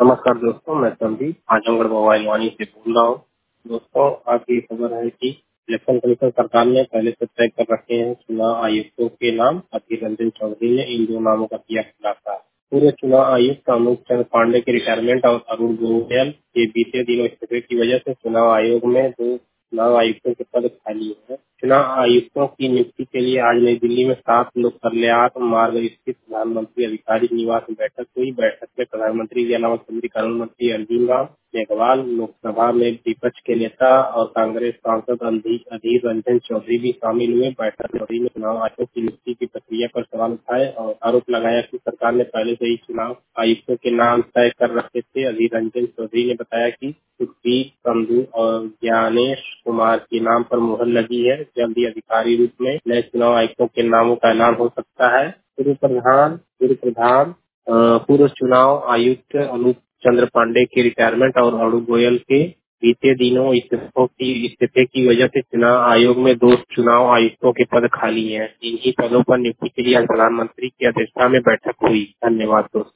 नमस्कार दोस्तों, मैं संदीप आजमगढ़ मोबाइल वाणी से बोल रहा हूँ। दोस्तों, आज की खबर है कि इलेक्शन कमीशन सरकार ने पहले से तय कर रखे हैं चुनाव आयुक्तों के नाम। अधीर रंजन चौधरी ने इन दो नामों का किया खुलासा। पूर्व चुनाव आयुक्त अनूप चंद्र पांडे के रिटायरमेंट और अरुण गोयल के बीते दिनों इस्तीफे की वजह से चुनाव आयोग में दो चुनाव आयुक्तों के पद खाली है। चुनाव आयुक्तों की नियुक्ति के लिए आज नई दिल्ली में 7 लोक कल्याण मार्ग स्थित प्रधानमंत्री अधिकारी निवास में बैठक हुई। बैठक में प्रधानमंत्री के अलावा केंद्रीय कानून मंत्री अर्जुन राम मेघवाल, लोकसभा में विपक्ष के नेता और कांग्रेस सांसद अधीर रंजन चौधरी भी शामिल हुए। बैठक में चुनाव आयोग की नियुक्ति की प्रक्रिया पर सवाल उठाए और आरोप लगाया कि सरकार ने पहले से ही चुनाव आयुक्तों के नाम तय कर रखे थे। अधीर रंजन चौधरी ने बताया कि सुखबीर संधू और ज्ञानेश कुमार के नाम पर मुहर लगी है। जल्द ही अधिकारी रूप में नए चुनाव आयुक्तों के नामों का ऐलान हो सकता है। पूर्व चुनाव आयुक्त अनूप चंद्र पांडे के रिटायरमेंट और अरुण गोयल के बीते दिनों इस्तीफे की वजह से चुनाव आयोग में दो चुनाव आयुक्तों के पद खाली हैं। इन्हीं पदों पर नियुक्ति के लिए आज प्रधानमंत्री की अध्यक्षता में बैठक हुई। धन्यवाद दोस्तों।